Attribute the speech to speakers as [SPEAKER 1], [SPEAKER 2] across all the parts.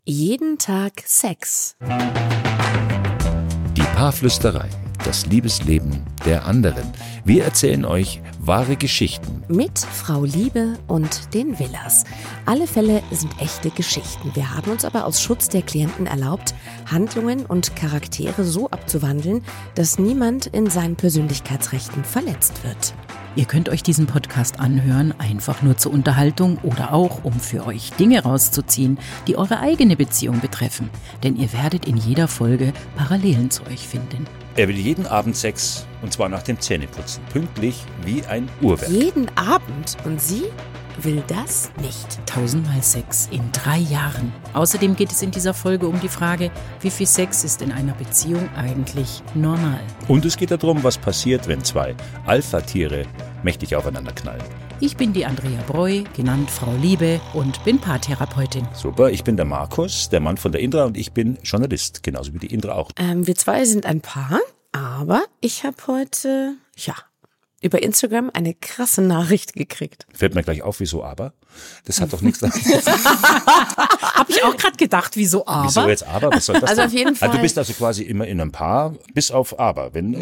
[SPEAKER 1] Jeden Tag Sex.
[SPEAKER 2] Die Paarflüsterei, das Liebesleben der anderen. Wir erzählen euch wahre Geschichten.
[SPEAKER 1] Mit Frau Liebe und den Villas. Alle Fälle sind echte Geschichten. Wir haben uns aber aus Schutz der Klienten erlaubt, Handlungen und Charaktere so abzuwandeln, dass niemand in seinen Persönlichkeitsrechten verletzt wird.
[SPEAKER 3] Ihr könnt euch diesen Podcast anhören, einfach nur zur Unterhaltung oder auch, um für euch Dinge rauszuziehen, die eure eigene Beziehung betreffen. Denn ihr werdet in jeder Folge Parallelen zu euch finden.
[SPEAKER 2] Er will jeden Abend Sex, und zwar nach dem Zähneputzen, pünktlich wie ein Uhrwerk.
[SPEAKER 1] Jeden Abend. Und sie will das nicht.
[SPEAKER 3] 1000-mal Sex in 3 Jahren. Außerdem geht es in dieser Folge um die Frage, wie viel Sex ist in einer Beziehung eigentlich normal?
[SPEAKER 2] Und es geht darum, was passiert, wenn 2 Alpha-Tiere mächtig aufeinander knallen.
[SPEAKER 3] Ich bin die Andrea Breu, genannt Frau Liebe, und bin Paartherapeutin.
[SPEAKER 2] Super, ich bin der Markus, der Mann von der Indra, und ich bin Journalist, genauso wie die Indra auch.
[SPEAKER 1] Wir zwei sind ein Paar, aber ich habe heute, über Instagram eine krasse Nachricht gekriegt.
[SPEAKER 2] Fällt mir gleich auf, wieso aber? Das hat doch nichts damit.
[SPEAKER 3] Habe ich auch gerade gedacht, wieso aber?
[SPEAKER 2] Wieso jetzt aber? Was soll das
[SPEAKER 1] Also
[SPEAKER 2] denn?
[SPEAKER 1] auf jeden Fall.
[SPEAKER 2] Also du bist also quasi immer in einem Paar, bis auf aber, wenn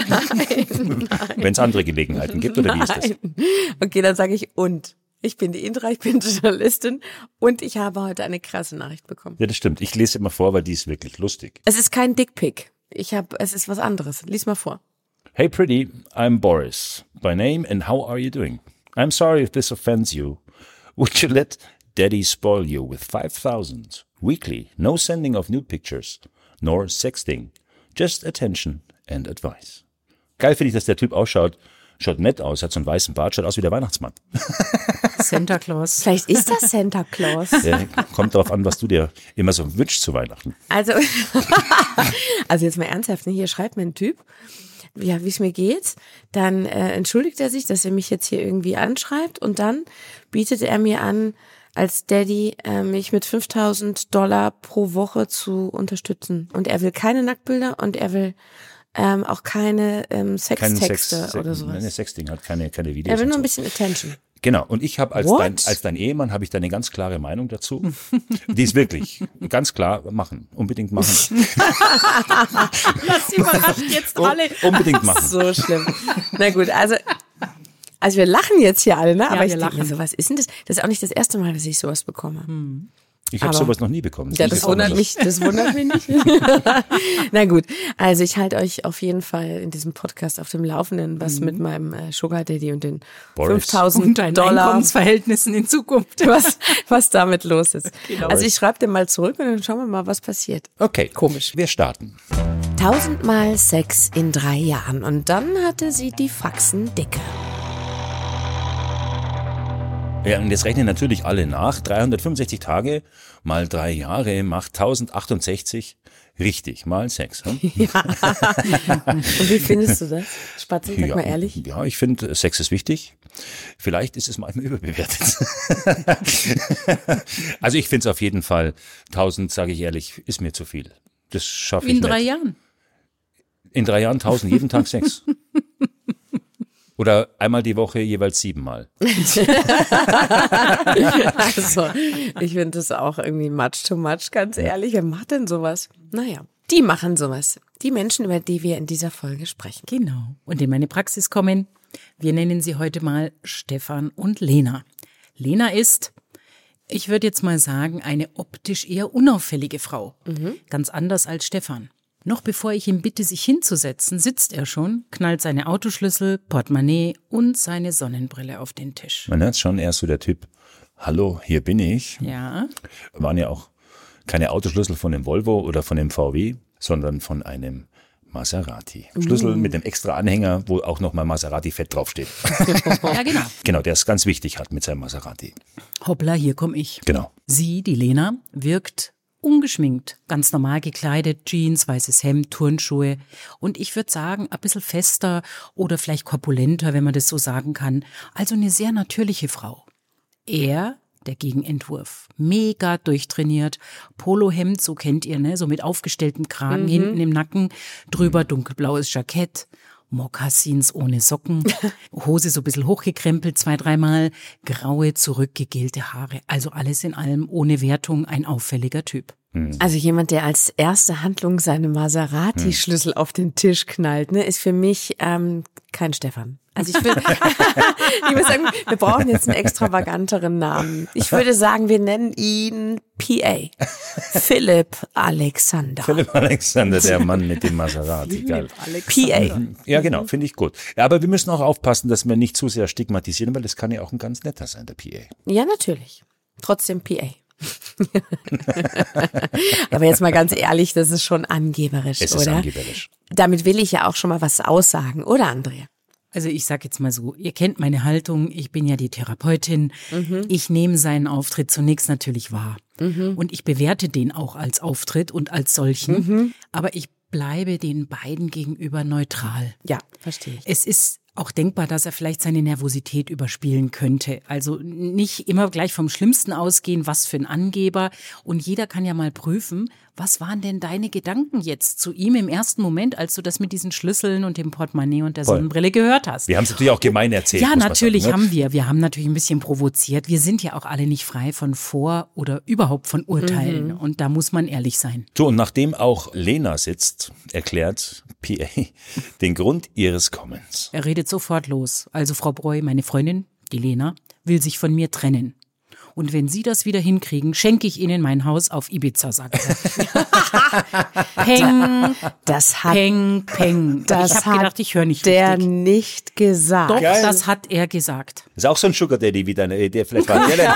[SPEAKER 2] es andere Gelegenheiten gibt, oder wie ist das?
[SPEAKER 1] Okay, dann sage ich und. Ich bin die Indra, ich bin Journalistin und ich habe heute eine krasse Nachricht bekommen.
[SPEAKER 2] Ja, das stimmt. Ich lese immer vor, weil die ist wirklich lustig.
[SPEAKER 1] Es ist kein Dickpick. Es ist was anderes. Lies mal vor.
[SPEAKER 2] Hey pretty, I'm Boris by name and how are you doing? I'm sorry if this offends you. Would you let daddy spoil you with 5,000 weekly? No sending of nude pictures, nor sexting. Just attention and advice. Geil finde ich, dass der Typ ausschaut. Schaut nett aus, hat so einen weißen Bart, schaut aus wie der Weihnachtsmann.
[SPEAKER 3] Santa Claus.
[SPEAKER 1] Vielleicht ist das Santa Claus.
[SPEAKER 2] Kommt darauf an, was du dir immer so wünschst zu Weihnachten.
[SPEAKER 1] Also jetzt mal ernsthaft, ne? Hier schreibt mir ein Typ, ja, wie es mir geht, dann entschuldigt er sich, dass er mich jetzt hier irgendwie anschreibt und dann bietet er mir an, als Daddy mich mit $5.000 pro Woche zu unterstützen. Und er will keine Nacktbilder und er will auch keine Sextexte oder sowas.
[SPEAKER 2] Nein, Sexting hat keine Videos.
[SPEAKER 1] Er will nur ein
[SPEAKER 2] so.
[SPEAKER 1] bisschen Attention.
[SPEAKER 2] Genau, und ich habe als dein Ehemann habe ich da eine ganz klare Meinung dazu. Die ist wirklich ganz klar machen, unbedingt machen.
[SPEAKER 3] Das überrascht jetzt alle.
[SPEAKER 2] Unbedingt machen.
[SPEAKER 1] So schlimm. Na gut, also wir lachen jetzt hier alle, ne?
[SPEAKER 3] Ja,
[SPEAKER 1] aber ich
[SPEAKER 3] wir
[SPEAKER 1] denke mir
[SPEAKER 3] lachen.
[SPEAKER 1] so, was ist denn das? Das ist auch nicht das erste Mal, dass ich sowas bekomme.
[SPEAKER 2] Ich habe
[SPEAKER 1] Aber-
[SPEAKER 2] sowas noch nie bekommen.
[SPEAKER 1] Ja, das wundert mich nicht. Na gut, also ich halte euch auf jeden Fall in diesem Podcast auf dem Laufenden, was mit meinem Sugar Daddy und den
[SPEAKER 2] Boris.
[SPEAKER 3] Und deinen
[SPEAKER 1] $5.000,
[SPEAKER 3] Einkommensverhältnissen in Zukunft.
[SPEAKER 1] was damit los ist.
[SPEAKER 3] Genau.
[SPEAKER 1] Also ich schreibe dem mal zurück und dann schauen wir mal, was passiert.
[SPEAKER 2] Okay,
[SPEAKER 1] Komisch.
[SPEAKER 2] wir starten.
[SPEAKER 1] 1000-mal Sex in 3 Jahren und dann hatte sie die Faxen dicke.
[SPEAKER 2] Ja, und jetzt rechnen natürlich alle nach. 365 Tage mal 3 Jahre macht 1068. Richtig, mal 6. Hm?
[SPEAKER 1] Und wie findest du das? Spatzi, sag mal ehrlich.
[SPEAKER 2] Ja, ich finde, Sex ist wichtig. Vielleicht ist es manchmal überbewertet. Also ich finde es auf jeden Fall, 1000, sage ich ehrlich, ist mir zu viel. Das schaffe ich
[SPEAKER 3] In
[SPEAKER 2] nicht.
[SPEAKER 3] 3 Jahren.
[SPEAKER 2] In 3 Jahren 1000, jeden Tag 6. Oder einmal die Woche jeweils 7 Mal.
[SPEAKER 1] Also, ich finde das auch irgendwie much too much, ganz ehrlich. Wer macht denn sowas? Naja, die machen sowas. Die Menschen, über die wir in dieser Folge sprechen.
[SPEAKER 3] Genau. Und in meine Praxis kommen, wir nennen sie heute mal Stefan und Lena. Lena ist, ich würde jetzt mal sagen, eine optisch eher unauffällige Frau. Ganz anders als Stefan. Noch bevor ich ihn bitte, sich hinzusetzen, sitzt er schon, knallt seine Autoschlüssel, Portemonnaie und seine Sonnenbrille auf den Tisch.
[SPEAKER 2] Man hört schon, er ist so der Typ, hallo, hier bin ich.
[SPEAKER 3] Ja,
[SPEAKER 2] Waren ja auch keine Autoschlüssel von dem Volvo oder von dem VW, sondern von einem Maserati. Schlüssel mit dem extra Anhänger, wo auch nochmal Maserati Fett draufsteht.
[SPEAKER 3] ja genau.
[SPEAKER 2] Genau, der es ganz wichtig hat mit seinem Maserati.
[SPEAKER 3] Hoppla, hier komme ich.
[SPEAKER 2] Genau.
[SPEAKER 3] Sie, die Lena, wirkt ungeschminkt, ganz normal gekleidet, Jeans, weißes Hemd, Turnschuhe und ich würde sagen, ein bisschen fester oder vielleicht korpulenter, wenn man das so sagen kann. Also eine sehr natürliche Frau. Er, der Gegenentwurf, mega durchtrainiert, Polohemd, so kennt ihr, ne, so mit aufgestelltem Kragen hinten im Nacken, drüber dunkelblaues Jackett, Mokassins ohne Socken, Hose so ein bisschen hochgekrempelt 2-3 Mal, graue, zurückgegelte Haare. Also alles in allem ohne Wertung ein auffälliger Typ.
[SPEAKER 1] Also jemand, der als erste Handlung seine Maserati-Schlüssel auf den Tisch knallt, ne, ist für mich kein Stefan. Also ich würde sagen, wir brauchen jetzt einen extravaganteren Namen. Ich würde sagen, wir nennen ihn PA. Philipp Alexander.
[SPEAKER 2] Philipp Alexander, der Mann mit dem Maserati. Geil.
[SPEAKER 1] PA.
[SPEAKER 2] Ja, genau, finde ich gut. Ja, aber wir müssen auch aufpassen, dass wir nicht zu sehr stigmatisieren, weil das kann ja auch ein ganz netter sein, der PA.
[SPEAKER 1] Ja, natürlich. Trotzdem PA. Aber jetzt mal ganz ehrlich, das ist schon angeberisch,
[SPEAKER 2] Es
[SPEAKER 1] oder?
[SPEAKER 2] ist angeberisch.
[SPEAKER 1] Damit will ich ja auch schon mal was aussagen, oder Andrea?
[SPEAKER 3] Also ich sag jetzt mal so, ihr kennt meine Haltung, ich bin ja die Therapeutin. Ich nehme seinen Auftritt zunächst natürlich wahr. Und ich bewerte den auch als Auftritt und als solchen. Aber ich bleibe den beiden gegenüber neutral.
[SPEAKER 1] Ja, verstehe ich.
[SPEAKER 3] Es ist auch denkbar, dass er vielleicht seine Nervosität überspielen könnte. Also nicht immer gleich vom Schlimmsten ausgehen, was für ein Angeber. Und jeder kann ja mal prüfen, was waren denn deine Gedanken jetzt zu ihm im ersten Moment, als du das mit diesen Schlüsseln und dem Portemonnaie und der Sonnenbrille gehört hast?
[SPEAKER 2] Wir haben es natürlich auch gemein erzählt.
[SPEAKER 3] Ja,
[SPEAKER 2] muss man
[SPEAKER 3] natürlich
[SPEAKER 2] sagen, ne?
[SPEAKER 3] haben wir. Wir haben natürlich ein bisschen provoziert. Wir sind ja auch alle nicht frei von Vor- oder überhaupt von Urteilen. Und da muss man ehrlich sein.
[SPEAKER 2] So, und nachdem auch Lena sitzt, erklärt PA den Grund ihres Kommens.
[SPEAKER 3] Er redet sofort los. Also Frau Breu, meine Freundin, die Lena, will sich von mir trennen. Und wenn Sie das wieder hinkriegen, schenke ich Ihnen mein Haus auf Ibiza, sagt er. Peng,
[SPEAKER 1] Das hat
[SPEAKER 3] peng, peng.
[SPEAKER 1] Das
[SPEAKER 3] Ich habe
[SPEAKER 1] hat
[SPEAKER 3] gedacht, ich höre nicht
[SPEAKER 1] der
[SPEAKER 3] richtig.
[SPEAKER 1] nicht gesagt.
[SPEAKER 3] Doch,
[SPEAKER 2] Geil.
[SPEAKER 3] das hat er gesagt.
[SPEAKER 2] Ist auch so ein Sugar Daddy wie deine, der vielleicht war der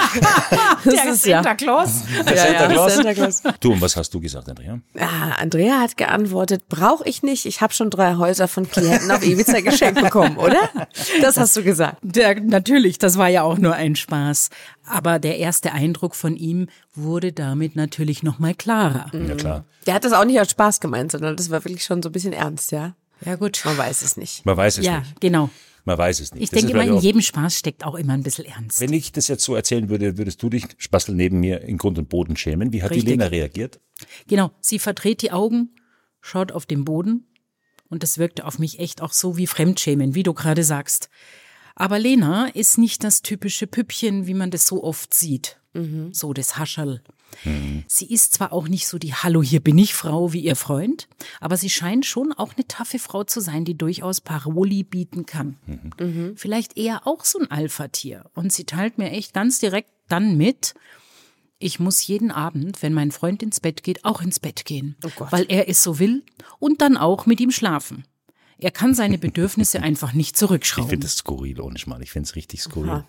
[SPEAKER 1] Das ist ja.
[SPEAKER 3] Claus.
[SPEAKER 2] Santa Claus.
[SPEAKER 1] Santa Claus.
[SPEAKER 2] Du, und was hast du gesagt, Andrea?
[SPEAKER 1] Ah, Andrea hat geantwortet, brauche ich nicht. Ich habe schon 3 Häuser von Klienten auf Ibiza geschenkt bekommen, oder? Das hast du gesagt.
[SPEAKER 3] Natürlich, das war ja auch nur ein Spaß. Aber der erste Eindruck von ihm wurde damit natürlich noch mal klarer.
[SPEAKER 2] Ja, klar.
[SPEAKER 1] Der hat das auch nicht als Spaß gemeint, sondern das war wirklich schon so ein bisschen ernst, ja?
[SPEAKER 3] Ja gut.
[SPEAKER 1] Man weiß es nicht.
[SPEAKER 2] Man weiß es
[SPEAKER 3] Ja,
[SPEAKER 2] nicht.
[SPEAKER 3] genau.
[SPEAKER 2] Man weiß es nicht.
[SPEAKER 3] Ich
[SPEAKER 2] Das
[SPEAKER 3] denke
[SPEAKER 2] ist
[SPEAKER 3] immer,
[SPEAKER 2] vielleicht
[SPEAKER 3] in
[SPEAKER 2] auch-
[SPEAKER 3] jedem Spaß steckt auch immer ein bisschen Ernst.
[SPEAKER 2] Wenn ich das jetzt so erzählen würde, würdest du dich, Spastel, neben mir in Grund und Boden schämen. Wie hat
[SPEAKER 3] Richtig.
[SPEAKER 2] die Lena reagiert?
[SPEAKER 3] Genau, sie verdreht die Augen, schaut auf den Boden und das wirkte auf mich echt auch so wie Fremdschämen, wie du gerade sagst. Aber Lena ist nicht das typische Püppchen, wie man das so oft sieht. So das Hascherl. Sie ist zwar auch nicht so die Hallo, hier bin ich Frau wie ihr Freund, aber sie scheint schon auch eine taffe Frau zu sein, die durchaus Paroli bieten kann. Vielleicht eher auch so ein Alpha-Tier. Und sie teilt mir echt ganz direkt dann mit, ich muss jeden Abend, wenn mein Freund ins Bett geht, auch ins Bett gehen, weil er es so will und dann auch mit ihm schlafen. Er kann seine Bedürfnisse einfach nicht
[SPEAKER 2] Ich
[SPEAKER 3] zurückschrauben.
[SPEAKER 2] finde das skurril, ohne Schmarrn. Ich finde es richtig skurril.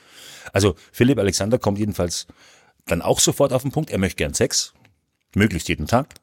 [SPEAKER 2] Also Philipp Alexander kommt jedenfalls dann auch sofort auf den Punkt. Er möchte gern Sex, möglichst jeden Tag.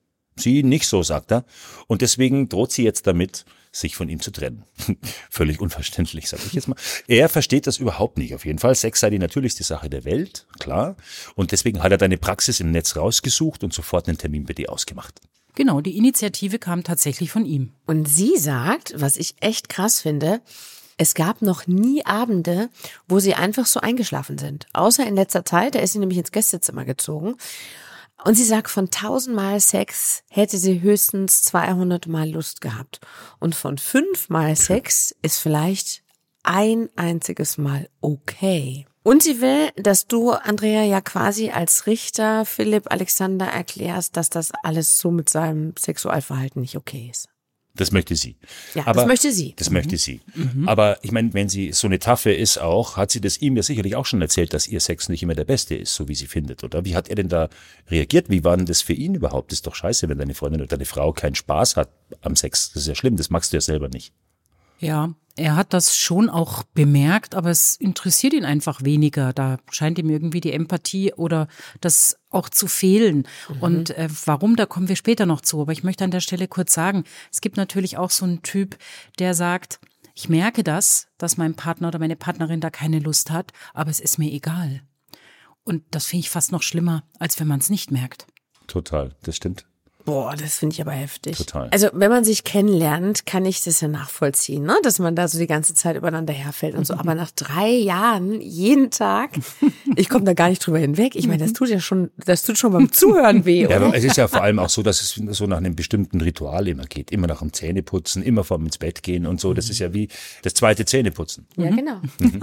[SPEAKER 2] Sie nicht so, sagt er. Und deswegen droht sie jetzt damit, sich von ihm zu trennen. Völlig unverständlich, sage ich jetzt mal. Er versteht das überhaupt nicht. Auf jeden Fall, Sex sei die natürlichste Sache der Welt, klar. Und deswegen hat er deine Praxis im Netz rausgesucht und sofort einen Termin bei dir ausgemacht.
[SPEAKER 3] Genau, die Initiative kam tatsächlich von ihm.
[SPEAKER 1] Und sie sagt, was ich echt krass finde, es gab noch nie Abende, wo sie einfach so eingeschlafen sind. Außer in letzter Zeit, da ist sie nämlich ins Gästezimmer gezogen. Und sie sagt, von 1000 Mal Sex hätte sie höchstens 200 Mal Lust gehabt. Und von 5 Mal Sex ist vielleicht ein einziges Mal okay. Und sie will, dass du, Andrea, ja quasi als Richter Philipp Alexander erklärst, dass das alles so mit seinem Sexualverhalten nicht okay ist.
[SPEAKER 2] Das möchte sie.
[SPEAKER 1] Ja, das möchte sie.
[SPEAKER 2] Das möchte sie. Aber ich meine, wenn sie so eine Taffe ist auch, hat sie das ihm ja sicherlich auch schon erzählt, dass ihr Sex nicht immer der beste ist, so wie sie findet, oder? Wie hat er denn da reagiert? Wie war denn das für ihn überhaupt? Das ist doch scheiße, wenn deine Freundin oder deine Frau keinen Spaß hat am Sex. Das ist ja schlimm, das magst du ja selber nicht.
[SPEAKER 3] Ja, er hat das schon auch bemerkt, aber es interessiert ihn einfach weniger. Da scheint ihm irgendwie die Empathie oder das auch zu fehlen. Und warum, da kommen wir später noch zu. Aber ich möchte an der Stelle kurz sagen, es gibt natürlich auch so einen Typ, der sagt, ich merke das, dass mein Partner oder meine Partnerin da keine Lust hat, aber es ist mir egal. Und das finde ich fast noch schlimmer, als wenn man es nicht merkt.
[SPEAKER 2] Total, das stimmt.
[SPEAKER 1] Boah, das finde ich aber heftig.
[SPEAKER 2] Total.
[SPEAKER 1] Also wenn man sich kennenlernt, kann ich das ja nachvollziehen, ne? Dass man da so die ganze Zeit übereinander herfällt und so. Aber nach 3 Jahren, jeden Tag, ich komme da gar nicht drüber hinweg. Ich meine, das tut schon beim Zuhören weh,
[SPEAKER 2] Ja,
[SPEAKER 1] oder?
[SPEAKER 2] aber es ist ja vor allem auch so, dass es so nach einem bestimmten Ritual immer geht. Immer nach dem Zähneputzen, immer vorm ins Bett gehen und so. Das ist ja wie das zweite Zähneputzen.
[SPEAKER 1] Ja, genau.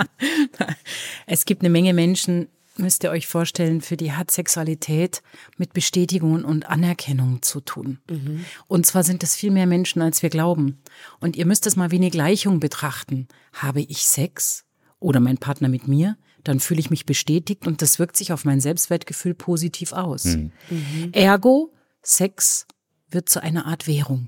[SPEAKER 3] Es gibt eine Menge Menschen, müsst ihr euch vorstellen, für die hat Sexualität mit Bestätigung und Anerkennung zu tun. Und zwar sind es viel mehr Menschen, als wir glauben. Und ihr müsst es mal wie eine Gleichung betrachten. Habe ich Sex oder mein Partner mit mir, dann fühle ich mich bestätigt und das wirkt sich auf mein Selbstwertgefühl positiv aus. Ergo, Sex wird zu einer Art Währung.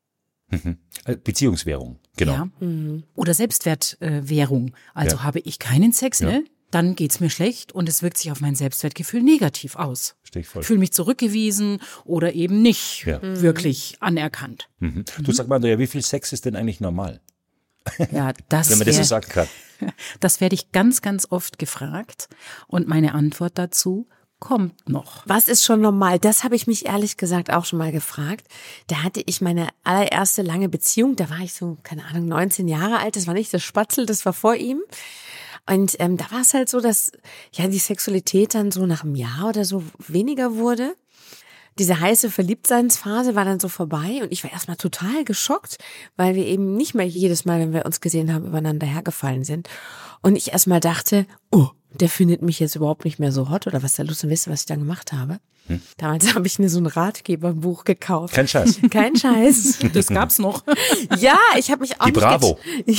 [SPEAKER 2] Beziehungswährung, genau.
[SPEAKER 3] Ja. Oder Selbstwertwährung. Also habe ich keinen Sex, ne? Dann geht's mir schlecht und es wirkt sich auf mein Selbstwertgefühl negativ aus.
[SPEAKER 2] Verstehe ich voll.
[SPEAKER 3] Fühle mich zurückgewiesen oder eben nicht wirklich anerkannt.
[SPEAKER 2] Du, sag mal, Andrea, wie viel Sex ist denn eigentlich normal?
[SPEAKER 3] Ja, das
[SPEAKER 2] Wenn man das so sagen kann.
[SPEAKER 3] Das werde ich ganz, ganz oft gefragt. Und meine Antwort dazu kommt noch.
[SPEAKER 1] Was ist schon normal? Das habe ich mich ehrlich gesagt auch schon mal gefragt. Da hatte ich meine allererste lange Beziehung. Da war ich so, keine Ahnung, 19 Jahre alt. Das war nicht das Spatzel, das war vor ihm. Und da war es halt so, dass ja die Sexualität dann so nach einem Jahr oder so weniger wurde. Diese heiße Verliebtseinsphase war dann so vorbei und ich war erstmal total geschockt, weil wir eben nicht mehr jedes Mal, wenn wir uns gesehen haben, übereinander hergefallen sind. Und ich erstmal dachte, oh, der findet mich jetzt überhaupt nicht mehr so hot oder was ist da los? Und wisst ihr, was ich dann gemacht habe? Damals habe ich mir so ein Ratgeberbuch gekauft.
[SPEAKER 2] Kein Scheiß.
[SPEAKER 1] Kein Scheiß.
[SPEAKER 3] Das gab's noch.
[SPEAKER 1] Ja, ich habe mich auch
[SPEAKER 2] Die
[SPEAKER 1] nicht
[SPEAKER 2] Bravo.
[SPEAKER 1] die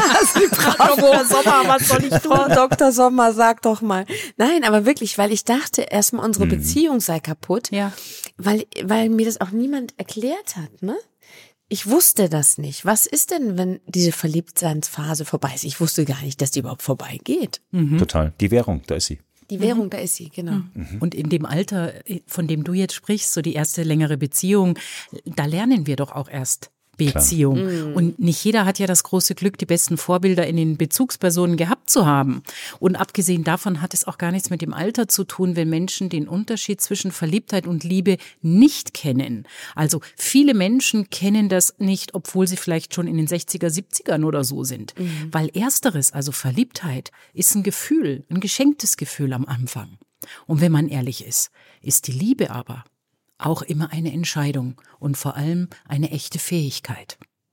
[SPEAKER 1] Bravo. Dr. Sommer, was soll ich tun? Dr. Sommer, sag doch mal. Nein, aber wirklich, weil ich dachte, erstmal unsere Beziehung sei kaputt.
[SPEAKER 3] Ja.
[SPEAKER 1] Weil mir das auch niemand erklärt hat, ne? Ich wusste das nicht. Was ist denn, wenn diese Verliebtseinsphase vorbei ist? Ich wusste gar nicht, dass die überhaupt vorbeigeht.
[SPEAKER 2] Total. Die Währung, da ist sie.
[SPEAKER 1] Die Währung, da ist sie, genau.
[SPEAKER 3] Und in dem Alter, von dem du jetzt sprichst, so die erste längere Beziehung, da lernen wir doch auch erst Beziehung. Und nicht jeder hat ja das große Glück, die besten Vorbilder in den Bezugspersonen gehabt zu haben. Und abgesehen davon hat es auch gar nichts mit dem Alter zu tun, wenn Menschen den Unterschied zwischen Verliebtheit und Liebe nicht kennen. Also viele Menschen kennen das nicht, obwohl sie vielleicht schon in den 60er, 70ern oder so sind. Weil ersteres, also Verliebtheit, ist ein Gefühl, ein geschenktes Gefühl am Anfang. Und wenn man ehrlich ist die Liebe aber auch immer eine Entscheidung und vor allem eine echte Fähigkeit.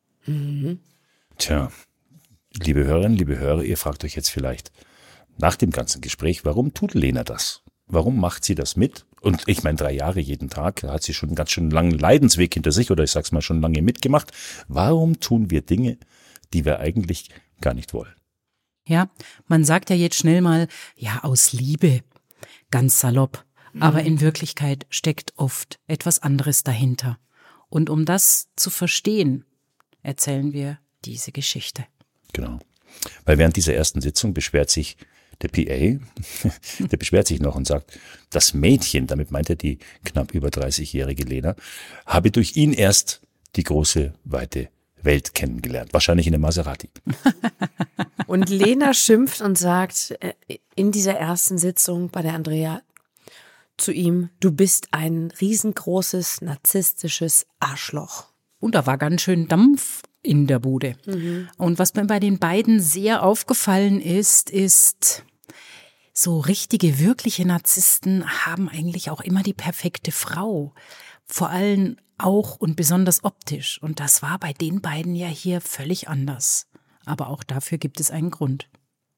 [SPEAKER 2] Tja, liebe Hörerinnen, liebe Hörer, ihr fragt euch jetzt vielleicht nach dem ganzen Gespräch, warum tut Lena das? Warum macht sie das mit? Und ich meine, 3 Jahre jeden Tag, da hat sie schon einen ganz schön langen Leidensweg hinter sich oder ich sag's mal schon lange mitgemacht. Warum tun wir Dinge, die wir eigentlich gar nicht wollen?
[SPEAKER 3] Ja, man sagt ja jetzt schnell mal, ja, aus Liebe, ganz salopp. Aber in Wirklichkeit steckt oft etwas anderes dahinter. Und um das zu verstehen, erzählen wir diese Geschichte.
[SPEAKER 2] Genau. Weil während dieser ersten Sitzung beschwert sich der PA, der beschwert sich noch und sagt, das Mädchen, damit meint er die knapp über 30-jährige Lena, habe durch ihn erst die große, weite Welt kennengelernt. Wahrscheinlich in einem Maserati.
[SPEAKER 1] Und Lena schimpft und sagt in dieser ersten Sitzung bei der Andrea zu ihm, du bist ein riesengroßes, narzisstisches Arschloch.
[SPEAKER 3] Und da war ganz schön Dampf in der Bude. Und was mir bei den beiden sehr aufgefallen ist, so richtige, wirkliche Narzissten haben eigentlich auch immer die perfekte Frau. Vor allem auch und besonders optisch. Und das war bei den beiden ja hier völlig anders. Aber auch dafür gibt es einen Grund.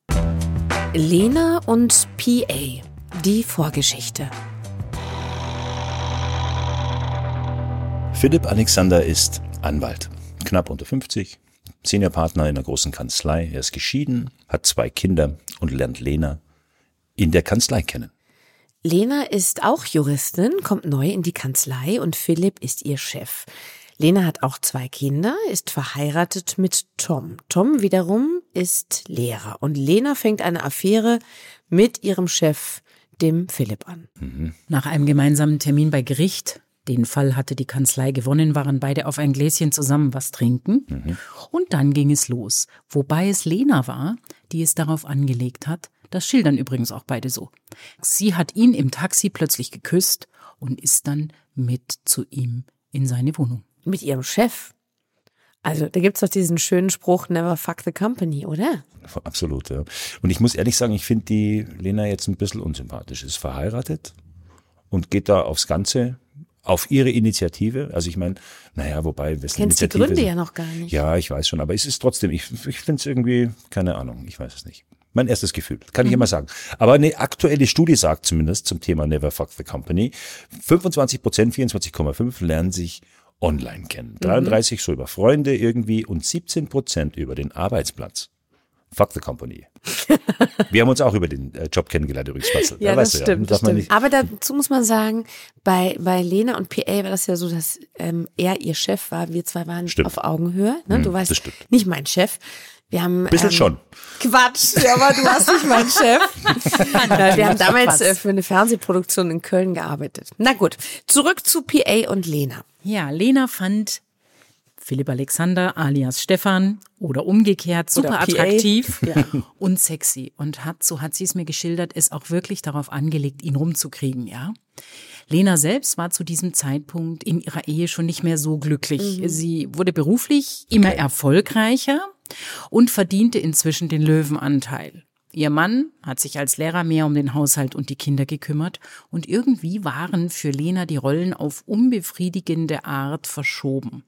[SPEAKER 1] Lena und PA. Die Vorgeschichte.
[SPEAKER 2] Philipp Alexander ist Anwalt, knapp unter 50, Seniorpartner in einer großen Kanzlei. Er ist geschieden, hat 2 Kinder und lernt Lena in der Kanzlei kennen.
[SPEAKER 1] Lena ist auch Juristin, kommt neu in die Kanzlei und Philipp ist ihr Chef. Lena hat auch 2 Kinder, ist verheiratet mit Tom. Tom wiederum ist Lehrer und Lena fängt eine Affäre mit ihrem Chef, dem Philipp, an.
[SPEAKER 3] Nach einem gemeinsamen Termin bei Gericht, den Fall hatte die Kanzlei gewonnen, waren beide auf ein Gläschen zusammen was trinken. Und dann ging es los. Wobei es Lena war, die es darauf angelegt hat. Das schildern übrigens auch beide so. Sie hat ihn im Taxi plötzlich geküsst und ist dann mit zu ihm in seine Wohnung.
[SPEAKER 1] Mit ihrem Chef. Also da gibt's doch diesen schönen Spruch, never fuck the company, oder?
[SPEAKER 2] Absolut, ja. Und ich muss ehrlich sagen, ich finde die Lena jetzt ein bisschen unsympathisch. Ist verheiratet und geht da aufs Ganze, auf ihre Initiative. Also ich meine, wobei, wessen
[SPEAKER 1] Kennst die
[SPEAKER 2] Initiative?
[SPEAKER 1] Gründe ja noch gar nicht.
[SPEAKER 2] Ja, ich weiß schon, aber es ist trotzdem, ich finde es irgendwie, keine Ahnung, ich weiß es nicht. Mein erstes Gefühl, kann ich immer sagen. Aber eine aktuelle Studie sagt zumindest zum Thema Never Fuck the Company, 25%, 24,5 lernen sich online kennen. 33 so über Freunde irgendwie und 17% über den Arbeitsplatz. Fuck the company. Wir haben uns auch über den Job kennengelernt übrigens.
[SPEAKER 1] Ja, das stimmt.
[SPEAKER 2] Das stimmt.
[SPEAKER 1] Aber dazu muss man sagen, bei Lena und PA war das ja so, dass er ihr Chef war. Wir zwei waren auf Augenhöhe. Ne? Du weißt, nicht mein Chef. Wir haben
[SPEAKER 2] bisschen schon.
[SPEAKER 1] Quatsch, ja, aber du warst nicht mein Chef. Wir haben damals für eine Fernsehproduktion in Köln gearbeitet. Na gut, zurück zu PA und Lena.
[SPEAKER 3] Ja, Lena fand Philipp Alexander alias Stefan oder umgekehrt super attraktiv und sexy und so hat sie es mir geschildert, ist auch wirklich darauf angelegt, ihn rumzukriegen, ja. Lena selbst war zu diesem Zeitpunkt in ihrer Ehe schon nicht mehr so glücklich. Sie wurde beruflich immer erfolgreicher und verdiente inzwischen den Löwenanteil. Ihr Mann hat sich als Lehrer mehr um den Haushalt und die Kinder gekümmert und irgendwie waren für Lena die Rollen auf unbefriedigende Art verschoben.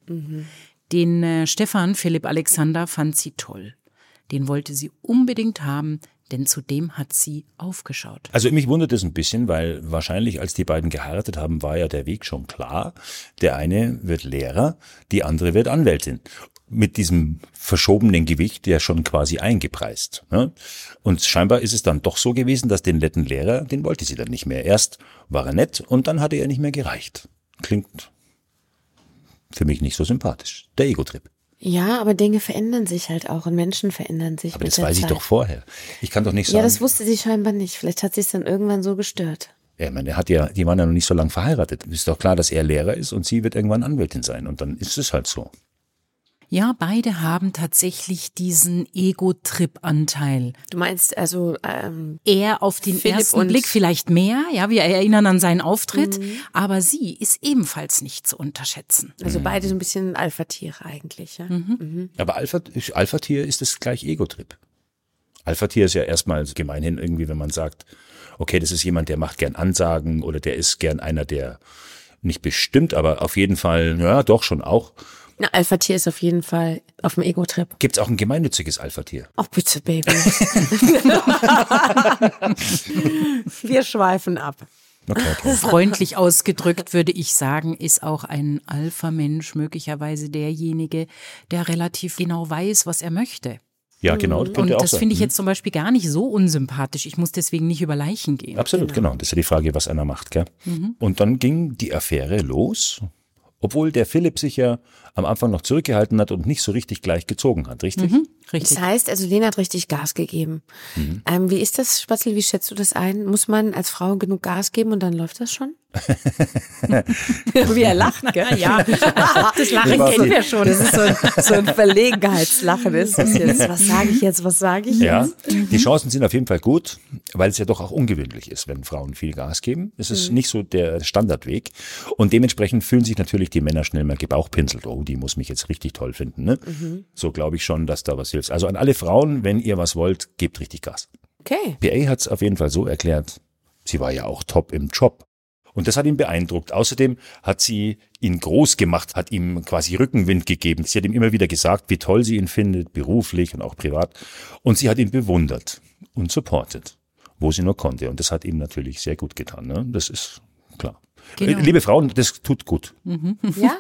[SPEAKER 3] Den Stefan Philipp Alexander fand sie toll. Den wollte sie unbedingt haben, denn zu dem hat sie aufgeschaut.
[SPEAKER 2] Also mich wundert es ein bisschen, weil wahrscheinlich, als die beiden geheiratet haben, war ja der Weg schon klar. Der eine wird Lehrer, die andere wird Anwältin. Mit diesem verschobenen Gewicht ja schon quasi eingepreist. Ne? Und scheinbar ist es dann doch so gewesen, dass den netten Lehrer, den wollte sie dann nicht mehr. Erst war er nett und dann hatte er nicht mehr gereicht. Klingt für mich nicht so sympathisch. Der Ego-Trip.
[SPEAKER 1] Ja, aber Dinge verändern sich halt auch und Menschen verändern sich.
[SPEAKER 2] Aber das weiß ich doch vorher. Ich kann doch nicht sagen.
[SPEAKER 1] Ja, das wusste sie scheinbar nicht. Vielleicht hat sie es dann irgendwann so gestört.
[SPEAKER 2] Ja, ich meine, die waren ja noch nicht so lange verheiratet. Ist doch klar, dass er Lehrer ist und sie wird irgendwann Anwältin sein. Und dann ist es halt so.
[SPEAKER 3] Ja, beide haben tatsächlich diesen Ego-Trip-Anteil.
[SPEAKER 1] Du meinst also
[SPEAKER 3] er auf den ersten Blick vielleicht mehr, ja, wir erinnern an seinen Auftritt, aber sie ist ebenfalls nicht zu unterschätzen.
[SPEAKER 1] Also beide so ein bisschen Alpha-Tiere eigentlich, ja.
[SPEAKER 2] Aber Alpha-Tier ist es gleich Ego-Trip. Alpha-Tier ist ja erstmal gemeinhin irgendwie, wenn man sagt, okay, das ist jemand, der macht gern Ansagen oder der ist gern einer, der nicht bestimmt, aber auf jeden Fall, ja, doch schon auch.
[SPEAKER 1] Na, Alpha-Tier ist auf jeden Fall auf dem Ego-Trip.
[SPEAKER 2] Gibt's auch ein gemeinnütziges Alpha-Tier?
[SPEAKER 1] Ach bitte, Baby. Wir schweifen ab.
[SPEAKER 2] Okay.
[SPEAKER 3] Freundlich ausgedrückt würde ich sagen, ist auch ein Alpha-Mensch möglicherweise derjenige, der relativ genau weiß, was er möchte.
[SPEAKER 2] Ja, genau.
[SPEAKER 3] Und das finde ich jetzt zum Beispiel gar nicht so unsympathisch. Ich muss deswegen nicht über Leichen gehen.
[SPEAKER 2] Absolut, genau. Das ist ja die Frage, was einer macht, gell? Und dann ging die Affäre los. Obwohl der Philipp sich ja am Anfang noch zurückgehalten hat und nicht so richtig gleich gezogen hat, richtig?
[SPEAKER 3] Richtig.
[SPEAKER 1] Das heißt, also Lena hat richtig Gas gegeben. Wie ist das, Spatzel, wie schätzt du das ein? Muss man als Frau genug Gas geben und dann läuft das schon? Wie er lacht, gell?
[SPEAKER 3] Ja,
[SPEAKER 1] das Lachen kennen wir schon. Das ist so ein Verlegenheitslachen. Ist das jetzt, was sage ich jetzt, was sage ich jetzt?
[SPEAKER 2] Ja, die Chancen sind auf jeden Fall gut, weil es ja doch auch ungewöhnlich ist, wenn Frauen viel Gas geben. Es ist nicht so der Standardweg und dementsprechend fühlen sich natürlich die Männer schnell mal gebauchpinselt. Oh, die muss mich jetzt richtig toll finden. Ne? So glaube ich schon, dass da was hilft. Also an alle Frauen, wenn ihr was wollt, gebt richtig Gas.
[SPEAKER 1] Okay.
[SPEAKER 2] PA hat es auf jeden Fall so erklärt, sie war ja auch top im Job. Und das hat ihn beeindruckt. Außerdem hat sie ihn groß gemacht, hat ihm quasi Rückenwind gegeben. Sie hat ihm immer wieder gesagt, wie toll sie ihn findet, beruflich und auch privat. Und sie hat ihn bewundert und supportet, wo sie nur konnte. Und das hat ihm natürlich sehr gut getan. Ne? Das ist klar. Genau. Liebe Frauen, das tut gut.
[SPEAKER 1] Ja?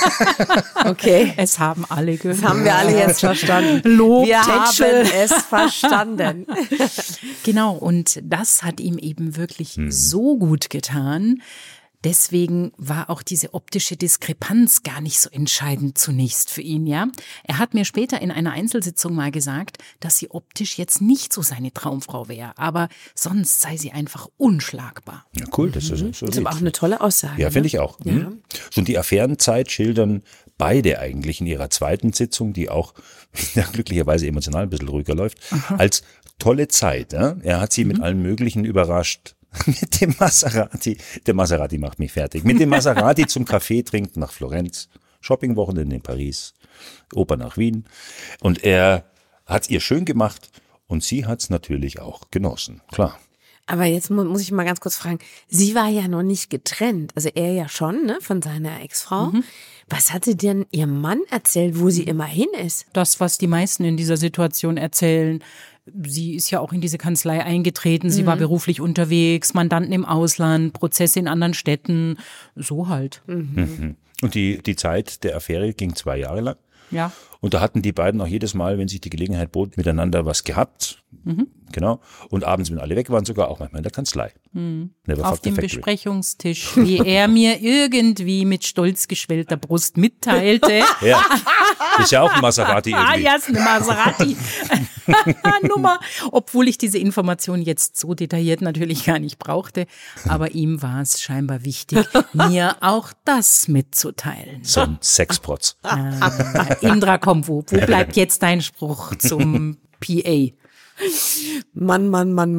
[SPEAKER 1] Okay.
[SPEAKER 3] Es haben alle gehört.
[SPEAKER 1] Das haben wir alle jetzt verstanden. Wir haben es verstanden.
[SPEAKER 3] Genau, und das hat ihm eben wirklich so gut getan. Deswegen war auch diese optische Diskrepanz gar nicht so entscheidend zunächst für ihn, ja. Er hat mir später in einer Einzelsitzung mal gesagt, dass sie optisch jetzt nicht so seine Traumfrau wäre, aber sonst sei sie einfach unschlagbar.
[SPEAKER 2] Ja, cool, das ist so.
[SPEAKER 1] Das ist aber auch eine tolle Aussage.
[SPEAKER 2] Ja, finde ich auch.
[SPEAKER 1] Ja.
[SPEAKER 2] So, und die Affärenzeit schildern beide eigentlich in ihrer zweiten Sitzung, die auch ja, glücklicherweise emotional ein bisschen ruhiger läuft, als tolle Zeit. Ja? Er hat sie mit allem Möglichen überrascht. mit dem Maserati, der Maserati macht mich fertig, mit dem Maserati zum Kaffee trinken nach Florenz, Shoppingwochenende in Paris, Oper nach Wien. Und er hat's ihr schön gemacht und sie hat's natürlich auch genossen, klar.
[SPEAKER 1] Aber jetzt muss ich mal ganz kurz fragen, sie war ja noch nicht getrennt, also er ja schon, ne, von seiner Ex-Frau. Was hat sie denn ihrem Mann erzählt, wo sie immer hin ist?
[SPEAKER 3] Das, was die meisten in dieser Situation erzählen. Sie ist ja auch in diese Kanzlei eingetreten, sie war beruflich unterwegs, Mandanten im Ausland, Prozesse in anderen Städten, so halt.
[SPEAKER 2] Und die Zeit der Affäre ging 2 Jahre lang.
[SPEAKER 3] Ja.
[SPEAKER 2] Und da hatten die beiden auch jedes Mal, wenn sich die Gelegenheit bot, miteinander was gehabt. Genau. Und abends, wenn alle weg waren, sogar auch manchmal in der Kanzlei. Never
[SPEAKER 3] Auf
[SPEAKER 2] fuck the
[SPEAKER 3] dem
[SPEAKER 2] factory.
[SPEAKER 3] Besprechungstisch, wie er mir irgendwie mit stolz geschwellter Brust mitteilte.
[SPEAKER 2] Ja, ist ja auch ein Maserati irgendwie.
[SPEAKER 3] Ja, ist eine Maserati-Nummer. Obwohl ich diese Information jetzt so detailliert natürlich gar nicht brauchte. Aber ihm war es scheinbar wichtig, mir auch das mitzuteilen.
[SPEAKER 2] So ein Sexprotz.
[SPEAKER 3] Indra, komm, wo bleibt jetzt dein Spruch zum PA?
[SPEAKER 1] Mann.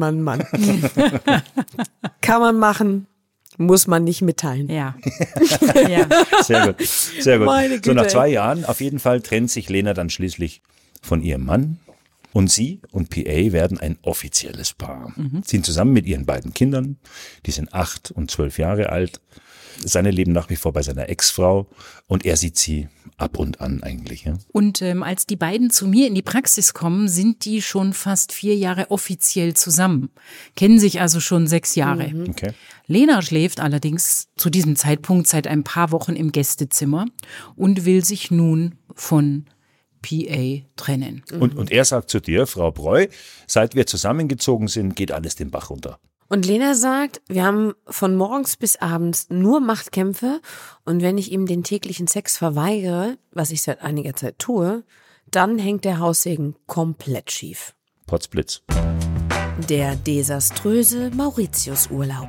[SPEAKER 1] Kann man machen, muss man nicht mitteilen.
[SPEAKER 3] Ja. Ja.
[SPEAKER 2] Sehr gut, sehr gut.
[SPEAKER 1] Meine
[SPEAKER 2] So nach
[SPEAKER 1] Güte.
[SPEAKER 2] 2 Jahren auf jeden Fall trennt sich Lena dann schließlich von ihrem Mann. Und sie und PA werden ein offizielles Paar. Ziehen zusammen mit ihren beiden Kindern. Die sind 8 und 12 Jahre alt. Seine leben nach wie vor bei seiner Ex-Frau. Und er sieht sie ab und an eigentlich. Ja?
[SPEAKER 3] Und als die beiden zu mir in die Praxis kommen, sind die schon fast 4 Jahre offiziell zusammen. Kennen sich also schon 6 Jahre.
[SPEAKER 2] Okay.
[SPEAKER 3] Lena schläft allerdings zu diesem Zeitpunkt seit ein paar Wochen im Gästezimmer und will sich nun von PA trennen.
[SPEAKER 2] Und er sagt zu dir, Frau Breu, seit wir zusammengezogen sind, geht alles den Bach runter.
[SPEAKER 1] Und Lena sagt, wir haben von morgens bis abends nur Machtkämpfe und wenn ich ihm den täglichen Sex verweigere, was ich seit einiger Zeit tue, dann hängt der Haussegen komplett schief.
[SPEAKER 2] Potzblitz.
[SPEAKER 1] Der desaströse Mauritius-Urlaub.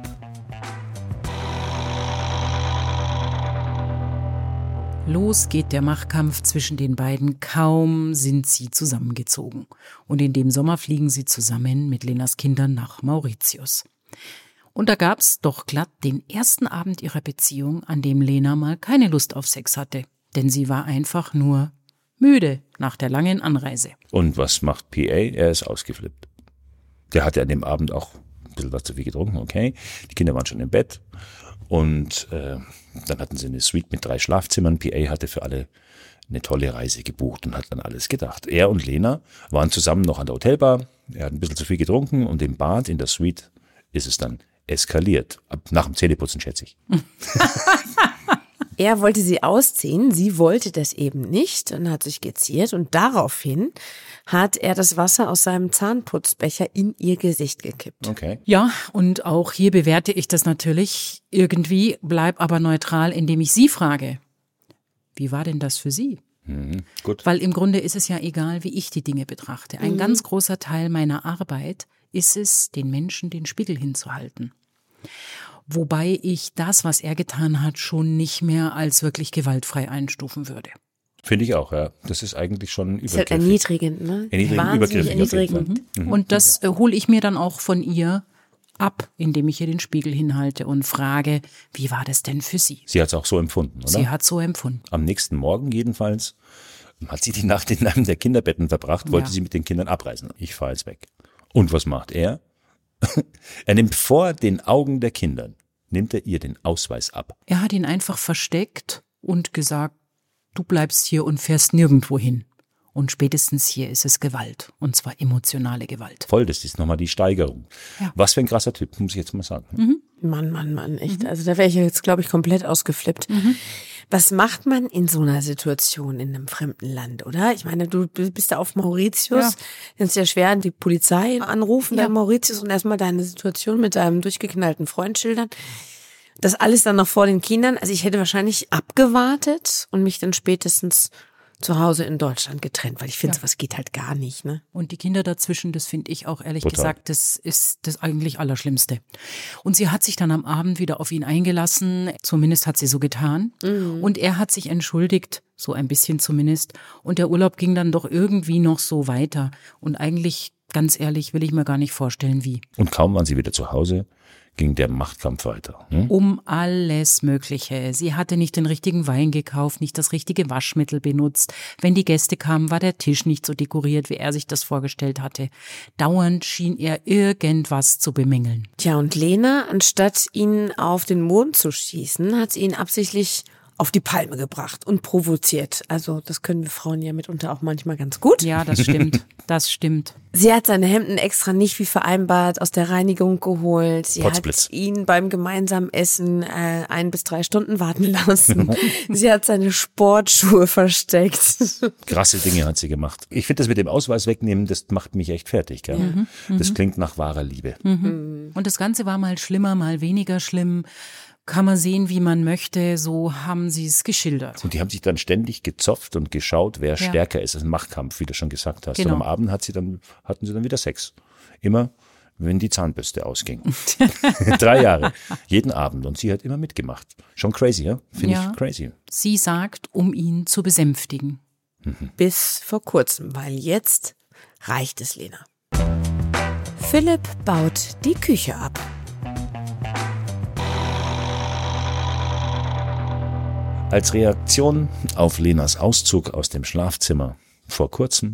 [SPEAKER 3] Los geht der Machtkampf zwischen den beiden, kaum sind sie zusammengezogen. Und in dem Sommer fliegen sie zusammen mit Lenas Kindern nach Mauritius. Und da gab's doch glatt den ersten Abend ihrer Beziehung, an dem Lena mal keine Lust auf Sex hatte. Denn sie war einfach nur müde nach der langen Anreise.
[SPEAKER 2] Und was macht PA? Er ist ausgeflippt. Der hatte an dem Abend auch ein bisschen was zu viel getrunken, okay. Die Kinder waren schon im Bett. Und dann hatten sie eine Suite mit 3 Schlafzimmern. PA hatte für alle eine tolle Reise gebucht und hat an alles gedacht. Er und Lena waren zusammen noch an der Hotelbar. Er hat ein bisschen zu viel getrunken und im Bad, in der Suite, ist es dann eskaliert. Nach dem Zähneputzen, schätze ich.
[SPEAKER 1] Er wollte sie ausziehen, sie wollte das eben nicht und hat sich geziert und daraufhin hat er das Wasser aus seinem Zahnputzbecher in ihr Gesicht gekippt.
[SPEAKER 2] Okay.
[SPEAKER 3] Ja, und auch hier bewerte ich das natürlich irgendwie, bleib aber neutral, indem ich sie frage. Wie war denn das für Sie?
[SPEAKER 2] Gut.
[SPEAKER 3] Weil im Grunde ist es ja egal, wie ich die Dinge betrachte. Ein ganz großer Teil meiner Arbeit ist es, den Menschen den Spiegel hinzuhalten. Wobei ich das, was er getan hat, schon nicht mehr als wirklich gewaltfrei einstufen würde.
[SPEAKER 2] Finde ich auch, ja. Das ist eigentlich schon
[SPEAKER 1] Das ist halt
[SPEAKER 2] übergriffig.
[SPEAKER 1] erniedrigend, ne?
[SPEAKER 2] Erniedrigend,
[SPEAKER 1] Wahnsinnig
[SPEAKER 2] übergriffig auf jeden
[SPEAKER 1] erniedrigend.
[SPEAKER 3] Und das hole ich mir dann auch von ihr ab, indem ich ihr den Spiegel hinhalte und frage, wie war das denn für Sie?
[SPEAKER 2] Sie hat es auch so empfunden, oder?
[SPEAKER 3] Sie hat so empfunden.
[SPEAKER 2] Am nächsten Morgen jedenfalls hat sie die Nacht in einem der Kinderbetten verbracht, wollte
[SPEAKER 3] Ja.
[SPEAKER 2] sie mit den Kindern abreisen. Ich fahre jetzt weg. Und was macht er? Er nimmt vor den Augen der Kinder, nimmt er ihr den Ausweis ab.
[SPEAKER 3] Er hat ihn einfach versteckt und gesagt, du bleibst hier und fährst nirgendwo hin. Und spätestens hier ist es Gewalt, und zwar emotionale Gewalt.
[SPEAKER 2] Voll, das ist nochmal die Steigerung.
[SPEAKER 3] Ja.
[SPEAKER 2] Was für ein krasser Typ, muss ich jetzt mal sagen.
[SPEAKER 1] Mann, echt. Also da wäre ich jetzt, glaube ich, komplett ausgeflippt. Was macht man in so einer Situation in einem fremden Land, oder? Ich meine, du bist da auf Mauritius,
[SPEAKER 3] Ja.
[SPEAKER 1] dann ist ja schwer, die Polizei anrufen
[SPEAKER 3] Ja.
[SPEAKER 1] bei Mauritius und erstmal deine Situation mit deinem durchgeknallten Freund schildern. Das alles dann noch vor den Kindern. Also ich hätte wahrscheinlich abgewartet und mich dann spätestens zu Hause in Deutschland getrennt, weil ich finde, sowas geht halt gar nicht, ne?
[SPEAKER 3] Und die Kinder dazwischen, das finde ich auch ehrlich
[SPEAKER 2] Total.
[SPEAKER 3] gesagt, das ist das eigentlich Allerschlimmste. Und sie hat sich dann am Abend wieder auf ihn eingelassen, zumindest hat sie so getan. Und er hat sich entschuldigt, so ein bisschen zumindest. Und der Urlaub ging dann doch irgendwie noch so weiter. Und eigentlich, ganz ehrlich, will ich mir gar nicht vorstellen, wie.
[SPEAKER 2] Und kaum waren sie wieder zu Hause, ging der Machtkampf weiter.
[SPEAKER 3] Um alles Mögliche. Sie hatte nicht den richtigen Wein gekauft, nicht das richtige Waschmittel benutzt. Wenn die Gäste kamen, war der Tisch nicht so dekoriert, wie er sich das vorgestellt hatte. Dauernd schien er irgendwas zu bemängeln.
[SPEAKER 1] Tja, und Lena, anstatt ihn auf den Mond zu schießen, hat sie ihn absichtlich auf die Palme gebracht und provoziert. Also das können wir Frauen ja mitunter auch manchmal ganz gut.
[SPEAKER 3] Ja, das stimmt. Das stimmt.
[SPEAKER 1] Sie hat seine Hemden extra nicht wie vereinbart aus der Reinigung geholt. Sie
[SPEAKER 2] Potzblitz.
[SPEAKER 1] hat ihn beim gemeinsamen Essen 1 bis 3 Stunden warten lassen. Sie hat seine Sportschuhe versteckt.
[SPEAKER 2] Krasse Dinge hat sie gemacht. Ich finde das mit dem Ausweis wegnehmen, das macht mich echt fertig. Gell? Das klingt nach wahrer Liebe.
[SPEAKER 3] Und das Ganze war mal schlimmer, mal weniger schlimm. Kann man sehen, wie man möchte, so haben sie es geschildert.
[SPEAKER 2] Und die haben sich dann ständig gezopft und geschaut, wer stärker ist. Das ist ein Machtkampf, wie du schon gesagt hast.
[SPEAKER 3] Genau.
[SPEAKER 2] Und am Abend hatten sie dann wieder Sex. Immer, wenn die Zahnbürste ausging. 3 Jahre, jeden Abend. Und sie hat immer mitgemacht. Schon crazy, ja? Finde ich crazy.
[SPEAKER 3] Sie sagt, um ihn zu besänftigen.
[SPEAKER 1] Bis vor kurzem, weil jetzt reicht es Lena. Philipp baut die Küche ab.
[SPEAKER 2] Als Reaktion auf Lenas Auszug aus dem Schlafzimmer vor kurzem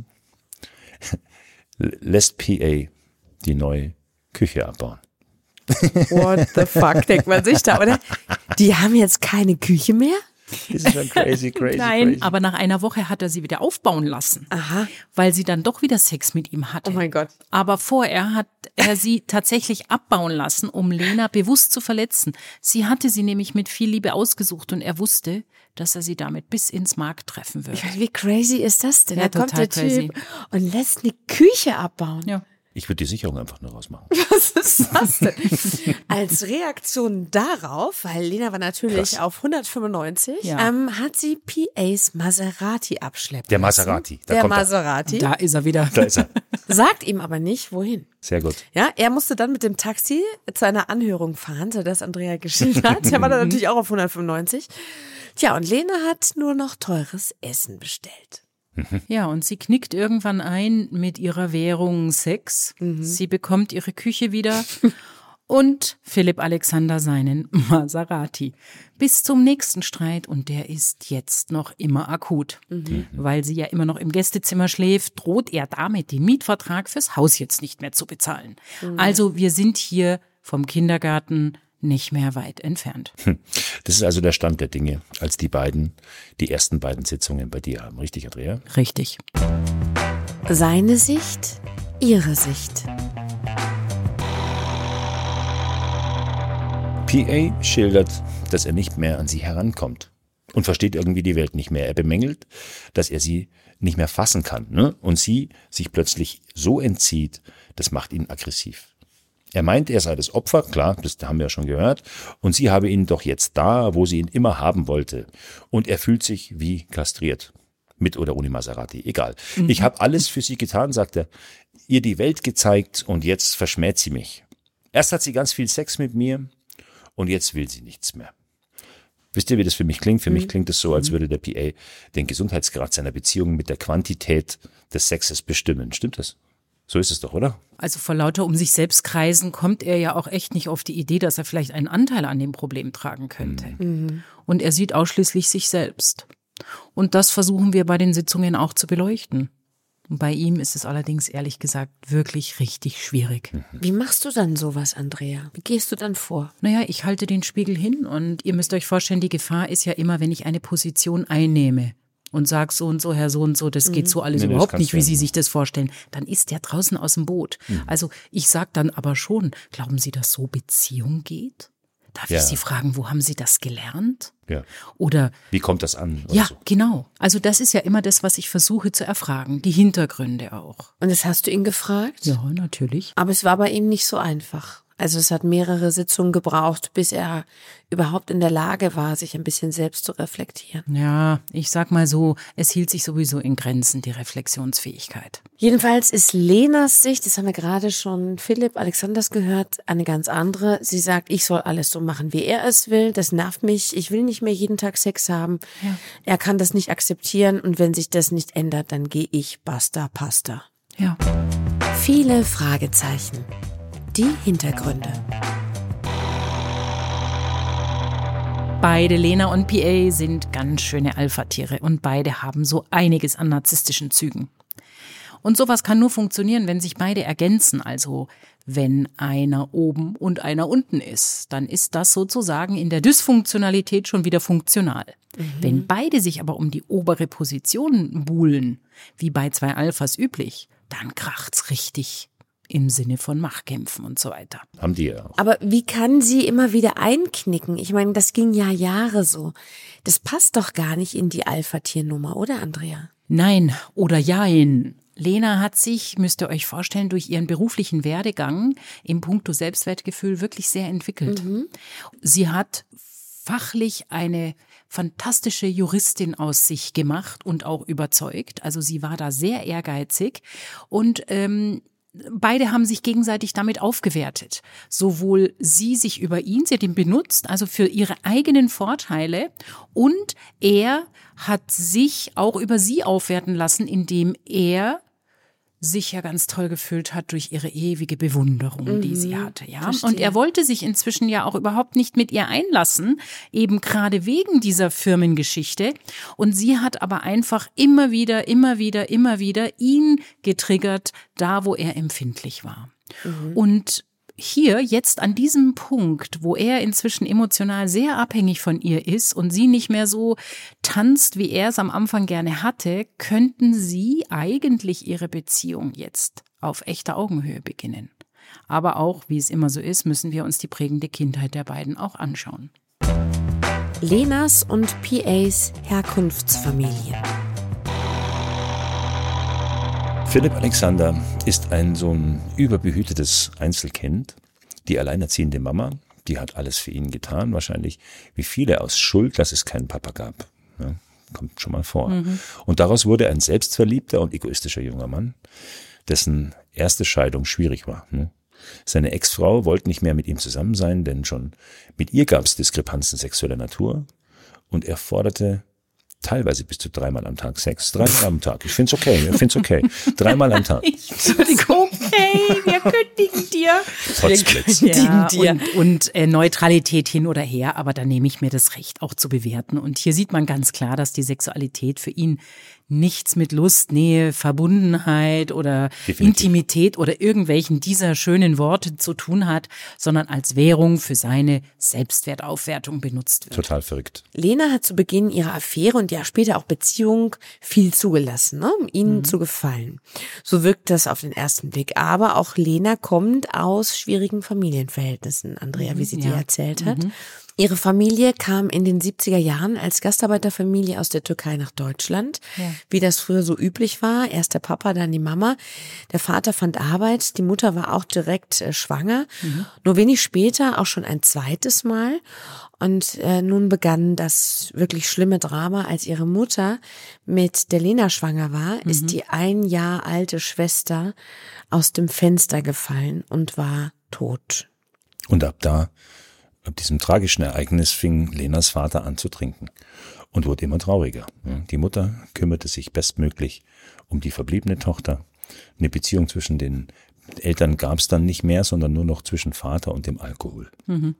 [SPEAKER 2] lässt PA die neue Küche abbauen.
[SPEAKER 1] What the fuck, denkt man sich da, oder? Die haben jetzt keine Küche mehr?
[SPEAKER 2] Das ist schon crazy.
[SPEAKER 3] Nein,
[SPEAKER 2] crazy.
[SPEAKER 3] aber nach einer Woche hat er sie wieder aufbauen lassen.
[SPEAKER 1] Aha.
[SPEAKER 3] Weil sie dann doch wieder Sex mit ihm hatte.
[SPEAKER 1] Oh mein Gott.
[SPEAKER 3] Aber vorher hat er sie tatsächlich abbauen lassen, um Lena bewusst zu verletzen. Sie hatte sie nämlich mit viel Liebe ausgesucht und er wusste, dass er sie damit bis ins Mark treffen würde.
[SPEAKER 1] Wie crazy ist das denn?
[SPEAKER 3] Ja,
[SPEAKER 1] Da kommt
[SPEAKER 3] total
[SPEAKER 1] der
[SPEAKER 3] crazy.
[SPEAKER 1] Typ und lässt eine Küche abbauen.
[SPEAKER 3] Ja.
[SPEAKER 2] Ich würde die Sicherung einfach nur rausmachen.
[SPEAKER 1] Was ist das denn? Als Reaktion darauf, weil Lena war natürlich
[SPEAKER 2] Krass.
[SPEAKER 1] auf 195,
[SPEAKER 3] Ja.
[SPEAKER 1] hat sie PAs Maserati abschleppen
[SPEAKER 2] Der
[SPEAKER 1] lassen.
[SPEAKER 2] Maserati, da
[SPEAKER 1] Der
[SPEAKER 2] kommt er.
[SPEAKER 1] Maserati.
[SPEAKER 3] Da ist er wieder.
[SPEAKER 2] Da ist er.
[SPEAKER 1] Sagt ihm aber nicht, wohin.
[SPEAKER 2] Sehr gut.
[SPEAKER 1] Ja, er musste dann mit dem Taxi zu einer Anhörung fahren, so das Andrea geschildert hat. Der war dann natürlich auch auf 195. Tja, und Lena hat nur noch teures Essen bestellt.
[SPEAKER 3] Ja, und sie knickt irgendwann ein mit ihrer Währung Sex. Sie bekommt ihre Küche wieder und Philipp Alexander seinen Maserati. Bis zum nächsten Streit und der ist jetzt noch immer akut. Weil sie ja immer noch im Gästezimmer schläft, droht er damit, den Mietvertrag fürs Haus jetzt nicht mehr zu bezahlen. Also wir sind hier vom Kindergarten nicht mehr weit entfernt.
[SPEAKER 2] Das ist also der Stand der Dinge, als die ersten beiden Sitzungen bei dir haben. Richtig, Andrea?
[SPEAKER 3] Richtig.
[SPEAKER 1] Seine Sicht, ihre Sicht.
[SPEAKER 2] PA schildert, dass er nicht mehr an sie herankommt und versteht irgendwie die Welt nicht mehr. Er bemängelt, dass er sie nicht mehr fassen kann, ne? Und sie sich plötzlich so entzieht, das macht ihn aggressiv. Er meint, er sei das Opfer, klar, das haben wir ja schon gehört, und sie habe ihn doch jetzt da, wo sie ihn immer haben wollte. Und er fühlt sich wie kastriert. Mit oder ohne Maserati, egal. Ich habe alles für sie getan, sagt er, ihr die Welt gezeigt und jetzt verschmäht sie mich. Erst hat sie ganz viel Sex mit mir und jetzt will sie nichts mehr. Wisst ihr, wie das für mich klingt? Für mich klingt es so, als würde der PA den Gesundheitsgrad seiner Beziehung mit der Quantität des Sexes bestimmen. Stimmt das? So ist es doch, oder?
[SPEAKER 3] Also vor lauter um sich selbst kreisen kommt er ja auch echt nicht auf die Idee, dass er vielleicht einen Anteil an dem Problem tragen könnte. Und er sieht ausschließlich sich selbst. Und das versuchen wir bei den Sitzungen auch zu beleuchten. Und bei ihm ist es allerdings ehrlich gesagt wirklich richtig schwierig.
[SPEAKER 1] Wie machst du dann sowas, Andrea? Wie gehst du dann vor?
[SPEAKER 3] Naja, ich halte den Spiegel hin und ihr müsst euch vorstellen, die Gefahr ist ja immer, wenn ich eine Position einnehme und sag so und so, Herr so und so, das geht so alles
[SPEAKER 2] Nee, das
[SPEAKER 3] überhaupt
[SPEAKER 2] kannst
[SPEAKER 3] nicht,
[SPEAKER 2] du
[SPEAKER 3] wie
[SPEAKER 2] ja
[SPEAKER 3] Sie
[SPEAKER 2] nicht.
[SPEAKER 3] sich das vorstellen, dann ist der draußen aus dem Boot. Also ich sag dann aber schon, glauben Sie, dass so Beziehung geht? Darf
[SPEAKER 2] Ja.
[SPEAKER 3] ich Sie fragen, wo haben Sie das gelernt?
[SPEAKER 2] Ja.
[SPEAKER 3] Oder
[SPEAKER 2] Wie kommt das an? Oder
[SPEAKER 3] ja,
[SPEAKER 2] so?
[SPEAKER 3] genau. Also das ist ja immer das, was ich versuche zu erfragen, die Hintergründe auch.
[SPEAKER 1] Und das hast du ihn gefragt?
[SPEAKER 3] Ja, natürlich.
[SPEAKER 1] Aber es war bei ihm nicht so einfach. Also es hat mehrere Sitzungen gebraucht, bis er überhaupt in der Lage war, sich ein bisschen selbst zu reflektieren.
[SPEAKER 3] Ja, ich sag mal so, es hielt sich sowieso in Grenzen, die Reflexionsfähigkeit.
[SPEAKER 1] Jedenfalls ist Lenas Sicht, das haben wir gerade schon Philipp Alexanders gehört, eine ganz andere. Sie sagt, ich soll alles so machen, wie er es will. Das nervt mich. Ich will nicht mehr jeden Tag Sex haben.
[SPEAKER 3] Ja.
[SPEAKER 1] Er kann das nicht akzeptieren und wenn sich das nicht ändert, dann gehe ich. Basta, pasta.
[SPEAKER 3] Ja.
[SPEAKER 1] Viele Fragezeichen. Die Hintergründe.
[SPEAKER 3] Beide, Lena und PA, sind ganz schöne Alpha-Tiere und beide haben so einiges an narzisstischen Zügen. Und sowas kann nur funktionieren, wenn sich beide ergänzen, also wenn einer oben und einer unten ist. Dann ist das sozusagen in der Dysfunktionalität schon wieder funktional. Wenn beide sich aber um die obere Position buhlen, wie bei zwei Alphas üblich, dann kracht's richtig. Im Sinne von Machtkämpfen und so weiter.
[SPEAKER 2] Haben die ja auch.
[SPEAKER 1] Aber wie kann sie immer wieder einknicken? Ich meine, das ging ja Jahre so. Das passt doch gar nicht in die Alpha-Tier-Nummer, oder Andrea?
[SPEAKER 3] Nein oder jein. Lena hat sich, müsst ihr euch vorstellen, durch ihren beruflichen Werdegang im Puncto Selbstwertgefühl wirklich sehr entwickelt. Sie hat fachlich eine fantastische Juristin aus sich gemacht und auch überzeugt. Also sie war da sehr ehrgeizig und beide haben sich gegenseitig damit aufgewertet. Sowohl sie sich über ihn, sie hat ihn benutzt, also für ihre eigenen Vorteile, und er hat sich auch über sie aufwerten lassen, indem er sich ja ganz toll gefühlt hat durch ihre ewige Bewunderung, die sie hatte, ja.
[SPEAKER 1] Verstehe.
[SPEAKER 3] Und er wollte sich inzwischen ja auch überhaupt nicht mit ihr einlassen, eben gerade wegen dieser Firmengeschichte. Und sie hat aber einfach immer wieder ihn getriggert, da wo er empfindlich war. Und hier jetzt an diesem Punkt, wo er inzwischen emotional sehr abhängig von ihr ist und sie nicht mehr so tanzt, wie er es am Anfang gerne hatte, könnten sie eigentlich ihre Beziehung jetzt auf echter Augenhöhe beginnen. Aber auch, wie es immer so ist, müssen wir uns die prägende Kindheit der beiden auch anschauen.
[SPEAKER 1] Lenas und PAs Herkunftsfamilie.
[SPEAKER 2] Philipp Alexander ist so ein überbehütetes Einzelkind. Die alleinerziehende Mama, die hat alles für ihn getan, wahrscheinlich wie viele aus Schuld, dass es keinen Papa gab. Ja, kommt schon mal vor. Und daraus wurde ein selbstverliebter und egoistischer junger Mann, dessen erste Scheidung schwierig war. Seine Ex-Frau wollte nicht mehr mit ihm zusammen sein, denn schon mit ihr gab es Diskrepanzen sexueller Natur, und er forderte teilweise bis zu 3-mal am Tag Sex. 3-mal am Tag. Ich find's okay. 3-mal am Tag.
[SPEAKER 3] Entschuldigung. Okay, wir kündigen dir.
[SPEAKER 2] Potzblitz.
[SPEAKER 3] Ja, und Neutralität hin oder her, aber da nehme ich mir das Recht auch zu bewerten. Und hier sieht man ganz klar, dass die Sexualität für ihn nichts mit Lust, Nähe, Verbundenheit oder
[SPEAKER 2] Definitiv.
[SPEAKER 3] Intimität oder irgendwelchen dieser schönen Worte zu tun hat, sondern als Währung für seine Selbstwertaufwertung benutzt wird.
[SPEAKER 2] Total verrückt.
[SPEAKER 1] Lena hat zu Beginn ihrer Affäre und ja später auch Beziehung viel zugelassen, ne, um ihnen zu gefallen. So wirkt das auf den ersten Blick. Aber auch Lena kommt aus schwierigen Familienverhältnissen, Andrea, wie sie dir erzählt hat. Ihre Familie kam in den 70er Jahren als Gastarbeiterfamilie aus der Türkei nach Deutschland, wie das früher so üblich war. Erst der Papa, dann die Mama. Der Vater fand Arbeit, die Mutter war auch direkt schwanger. Nur wenig später auch schon ein zweites Mal. Und nun begann das wirklich schlimme Drama, als ihre Mutter mit der Lena schwanger war, ist die 1 Jahr alte Schwester aus dem Fenster gefallen und war tot.
[SPEAKER 2] Und ab diesem tragischen Ereignis fing Lenas Vater an zu trinken und wurde immer trauriger. Die Mutter kümmerte sich bestmöglich um die verbliebene Tochter. Eine Beziehung zwischen den Eltern gab es dann nicht mehr, sondern nur noch zwischen Vater und dem Alkohol.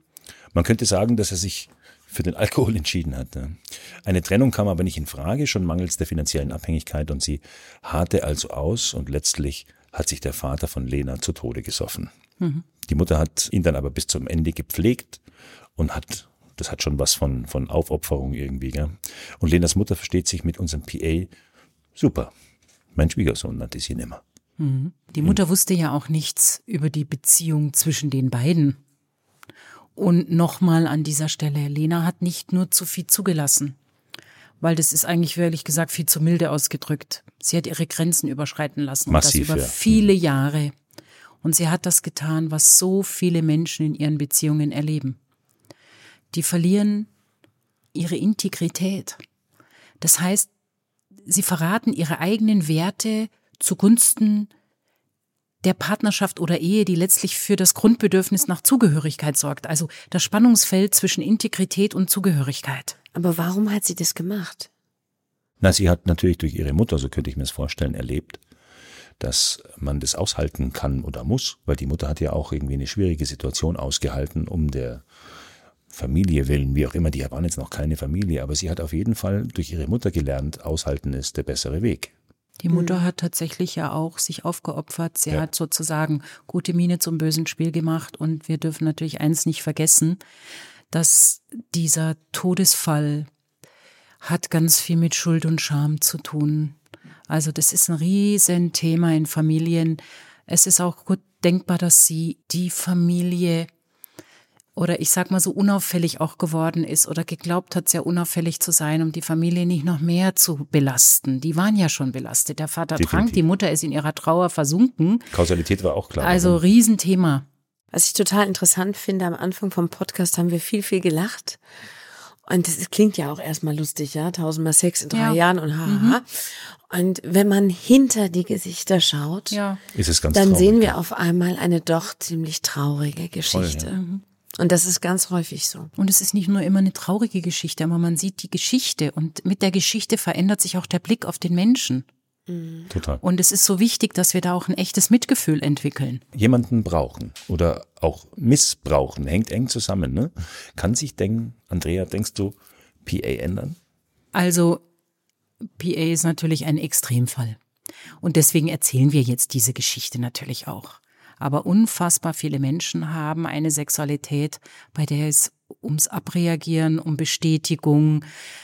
[SPEAKER 2] Man könnte sagen, dass er sich für den Alkohol entschieden hat. Eine Trennung kam aber nicht in Frage, schon mangels der finanziellen Abhängigkeit, und sie harrte also aus, und letztlich hat sich der Vater von Lena zu Tode gesoffen. Die Mutter hat ihn dann aber bis zum Ende gepflegt und das hat schon was von Aufopferung irgendwie. Gell? Und Lenas Mutter versteht sich mit unserem PA super. Mein Schwiegersohn nannte sie ihn immer.
[SPEAKER 3] Die Mutter wusste ja auch nichts über die Beziehung zwischen den beiden. Und nochmal an dieser Stelle, Lena hat nicht nur zu viel zugelassen, weil das ist eigentlich ehrlich gesagt viel zu milde ausgedrückt. Sie hat ihre Grenzen überschreiten lassen.
[SPEAKER 2] Massiv,
[SPEAKER 3] und das über viele Jahre. Und sie hat das getan, was so viele Menschen in ihren Beziehungen erleben. Die verlieren ihre Integrität. Das heißt, sie verraten ihre eigenen Werte zugunsten der Partnerschaft oder Ehe, die letztlich für das Grundbedürfnis nach Zugehörigkeit sorgt. Also das Spannungsfeld zwischen Integrität und Zugehörigkeit.
[SPEAKER 1] Aber warum hat sie das gemacht?
[SPEAKER 2] Na, sie hat natürlich durch ihre Mutter, so könnte ich mir das vorstellen, erlebt, dass man das aushalten kann oder muss, weil die Mutter hat ja auch irgendwie eine schwierige Situation ausgehalten, um der Familie willen, wie auch immer, die waren jetzt noch keine Familie, aber sie hat auf jeden Fall durch ihre Mutter gelernt, aushalten ist der bessere Weg.
[SPEAKER 3] Die Mutter hat tatsächlich ja auch sich aufgeopfert. Sie hat sozusagen gute Miene zum bösen Spiel gemacht. Und wir dürfen natürlich eins nicht vergessen, dass dieser Todesfall hat ganz viel mit Schuld und Scham zu tun. Also das ist ein Riesenthema in Familien. Es ist auch gut denkbar, dass sie die Familie oder ich sag mal so unauffällig auch geworden ist oder geglaubt hat, sehr unauffällig zu sein, um die Familie nicht noch mehr zu belasten. Die waren ja schon belastet. Der Vater trank, die Mutter ist in ihrer Trauer versunken.
[SPEAKER 2] Kausalität war auch klar.
[SPEAKER 3] Also Riesenthema.
[SPEAKER 1] Was ich total interessant finde, am Anfang vom Podcast haben wir viel gelacht. Und das klingt ja auch erstmal lustig, ja, 1000-mal Sex in 3 Jahren und haha. Und wenn man hinter die Gesichter schaut,
[SPEAKER 2] ist es ganz
[SPEAKER 1] dann
[SPEAKER 2] traurig,
[SPEAKER 1] sehen wir auf einmal eine doch ziemlich traurige Geschichte.
[SPEAKER 2] Voll,
[SPEAKER 1] Und das ist ganz häufig so.
[SPEAKER 3] Und es ist nicht nur immer eine traurige Geschichte, aber man sieht die Geschichte und mit der Geschichte verändert sich auch der Blick auf den Menschen.
[SPEAKER 2] Total.
[SPEAKER 3] Und es ist so wichtig, dass wir da auch ein echtes Mitgefühl entwickeln.
[SPEAKER 2] Jemanden brauchen oder auch missbrauchen, hängt eng zusammen, ne? Kann sich Andrea, denkst du, PA ändern?
[SPEAKER 3] Also PA ist natürlich ein Extremfall. Und deswegen erzählen wir jetzt diese Geschichte natürlich auch. Aber unfassbar viele Menschen haben eine Sexualität, bei der es ums Abreagieren, um Bestätigung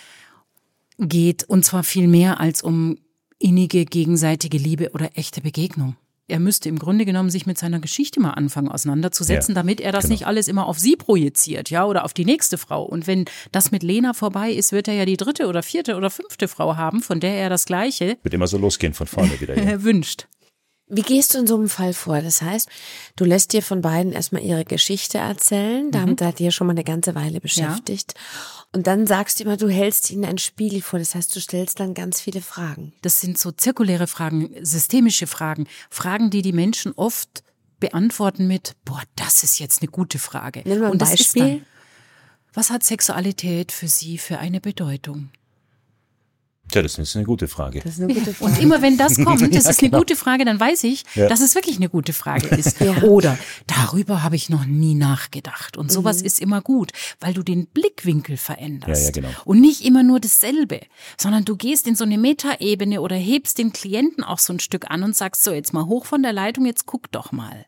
[SPEAKER 3] geht. Und zwar viel mehr als um innige gegenseitige Liebe oder echte Begegnung. Er müsste im Grunde genommen sich mit seiner Geschichte mal anfangen auseinanderzusetzen, damit er das nicht alles immer auf sie projiziert, ja, oder auf die nächste Frau. Und wenn das mit Lena vorbei ist, wird er ja die 3. oder 4. oder 5. Frau haben, von der er das Gleiche
[SPEAKER 2] Wird immer so losgehen von vorne wieder.
[SPEAKER 3] wünscht.
[SPEAKER 1] Wie gehst du in so einem Fall vor? Das heißt, du lässt dir von beiden erstmal ihre Geschichte erzählen, damit hat die ja schon mal eine ganze Weile beschäftigt. Und dann sagst du immer, du hältst ihnen einen Spiegel vor. Das heißt, du stellst dann ganz viele Fragen.
[SPEAKER 3] Das sind so zirkuläre Fragen, systemische Fragen, Fragen, die die Menschen oft beantworten mit, das ist jetzt eine gute Frage.
[SPEAKER 1] Nimm mal ein Beispiel.
[SPEAKER 3] Was hat Sexualität für Sie für eine Bedeutung?
[SPEAKER 2] Tja, das ist eine gute Frage.
[SPEAKER 1] Das ist eine gute Frage.
[SPEAKER 3] Und immer wenn das kommt, das ist eine gute Frage, dann weiß ich, dass es wirklich eine gute Frage ist. Oder darüber habe ich noch nie nachgedacht. Und sowas ist immer gut, weil du den Blickwinkel veränderst.
[SPEAKER 2] Ja, genau.
[SPEAKER 3] Und nicht immer nur dasselbe, sondern du gehst in so eine Metaebene oder hebst den Klienten auch so ein Stück an und sagst so, jetzt mal hoch von der Leitung, jetzt guck doch mal.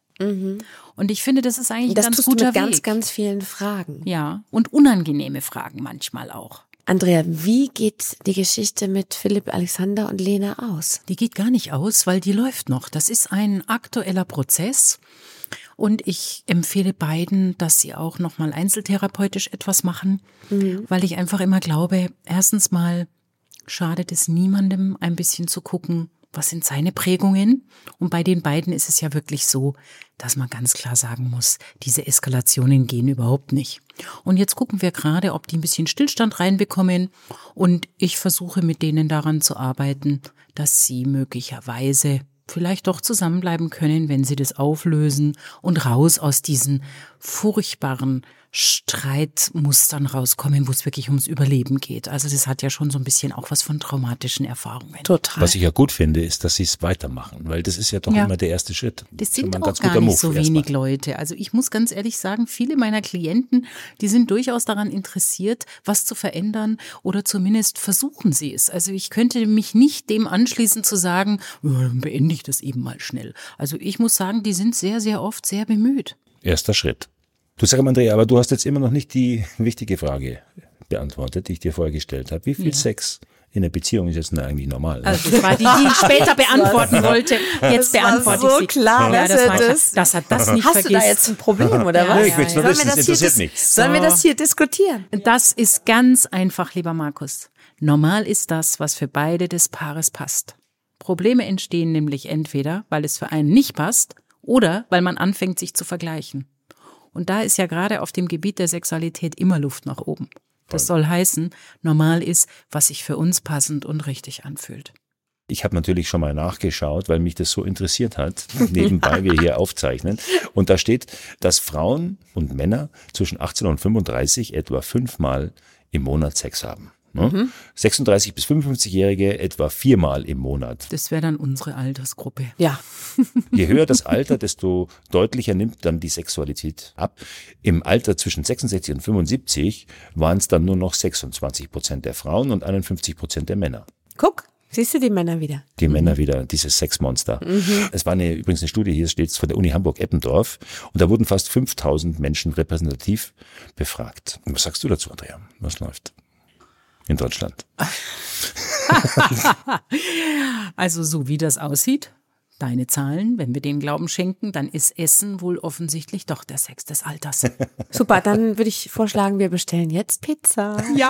[SPEAKER 3] Und ich finde, das ist eigentlich ein ganz guter Weg.
[SPEAKER 1] Das tust du mit ganz, ganz vielen Fragen.
[SPEAKER 3] Ja, und unangenehme Fragen manchmal auch.
[SPEAKER 1] Andrea, wie geht die Geschichte mit Philipp, Alexander und Lena aus?
[SPEAKER 3] Die geht gar nicht aus, weil die läuft noch. Das ist ein aktueller Prozess. Und ich empfehle beiden, dass sie auch nochmal einzeltherapeutisch etwas machen, weil ich einfach immer glaube, erstens mal schadet es niemandem, ein bisschen zu gucken, was sind seine Prägungen? Und bei den beiden ist es ja wirklich so, dass man ganz klar sagen muss, diese Eskalationen gehen überhaupt nicht. Und jetzt gucken wir gerade, ob die ein bisschen Stillstand reinbekommen. Und ich versuche mit denen daran zu arbeiten, dass sie möglicherweise vielleicht doch zusammenbleiben können, wenn sie das auflösen und raus aus diesen furchtbaren Streitmustern rauskommen, wo es wirklich ums Überleben geht. Also das hat ja schon so ein bisschen auch was von traumatischen Erfahrungen.
[SPEAKER 1] Total.
[SPEAKER 2] Was ich ja gut finde, ist, dass sie es weitermachen, weil das ist ja doch immer der erste Schritt.
[SPEAKER 3] Das sind auch gar nicht so wenig Leute. Also ich muss ganz ehrlich sagen, viele meiner Klienten, die sind durchaus daran interessiert, was zu verändern oder zumindest versuchen sie es. Also ich könnte mich nicht dem anschließen zu sagen, dann beende ich das eben mal schnell. Also ich muss sagen, die sind sehr, sehr oft sehr bemüht.
[SPEAKER 2] Erster Schritt. Du sag mal, Andrea, aber du hast jetzt immer noch nicht die wichtige Frage beantwortet, die ich dir vorher gestellt habe. Wie viel Sex in der Beziehung ist jetzt eigentlich normal? Ne?
[SPEAKER 3] Also das war die ich später beantworten wollte. Jetzt beantworte ich sie.
[SPEAKER 1] Klar,
[SPEAKER 3] ja, das hat das nicht
[SPEAKER 1] Hast
[SPEAKER 3] vergessen.
[SPEAKER 1] du da jetzt ein Problem oder was?
[SPEAKER 2] Nee, ich will es nur wissen, das interessiert mich.
[SPEAKER 1] Sollen wir das hier diskutieren?
[SPEAKER 3] Das ist ganz einfach, lieber Markus. Normal ist das, was für beide des Paares passt. Probleme entstehen nämlich entweder, weil es für einen nicht passt oder weil man anfängt, sich zu vergleichen. Und da ist ja gerade auf dem Gebiet der Sexualität immer Luft nach oben. Das soll heißen, normal ist, was sich für uns passend und richtig anfühlt.
[SPEAKER 2] Ich habe natürlich schon mal nachgeschaut, weil mich das so interessiert hat, nebenbei wir hier aufzeichnen. Und da steht, dass Frauen und Männer zwischen 18 und 35 etwa 5-mal im Monat Sex haben. Ne? 36- bis 55-Jährige etwa 4-mal im Monat.
[SPEAKER 3] Das wäre dann unsere Altersgruppe.
[SPEAKER 1] Ja.
[SPEAKER 2] Je höher das Alter, desto deutlicher nimmt dann die Sexualität ab. Im Alter zwischen 66 und 75 waren es dann nur noch 26% der Frauen und 51% der Männer.
[SPEAKER 1] Guck, siehst du die Männer wieder?
[SPEAKER 2] Die Männer wieder, dieses Sexmonster. Es war übrigens eine Studie, hier steht es von der Uni Hamburg-Eppendorf, und da wurden fast 5000 Menschen repräsentativ befragt. Und was sagst du dazu, Andrea? Was läuft in Deutschland?
[SPEAKER 3] Also so wie das aussieht, deine Zahlen, wenn wir denen Glauben schenken, dann ist Essen wohl offensichtlich doch der Sex des Alters.
[SPEAKER 1] Super, dann würde ich vorschlagen, wir bestellen jetzt Pizza.
[SPEAKER 3] Ja!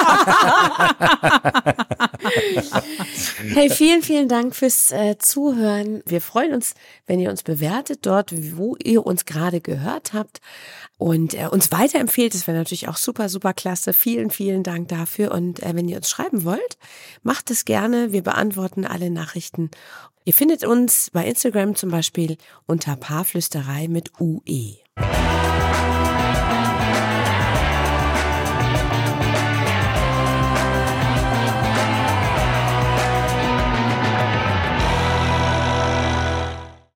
[SPEAKER 1] Hey, vielen, vielen Dank fürs Zuhören. Wir freuen uns, wenn ihr uns bewertet dort, wo ihr uns gerade gehört habt und uns weiterempfehlt. Das wäre natürlich auch super, super klasse. Vielen, vielen Dank dafür. Und wenn ihr uns schreiben wollt, macht es gerne. Wir beantworten alle Nachrichten. Ihr findet uns bei Instagram zum Beispiel unter Paarflüsterei mit UE.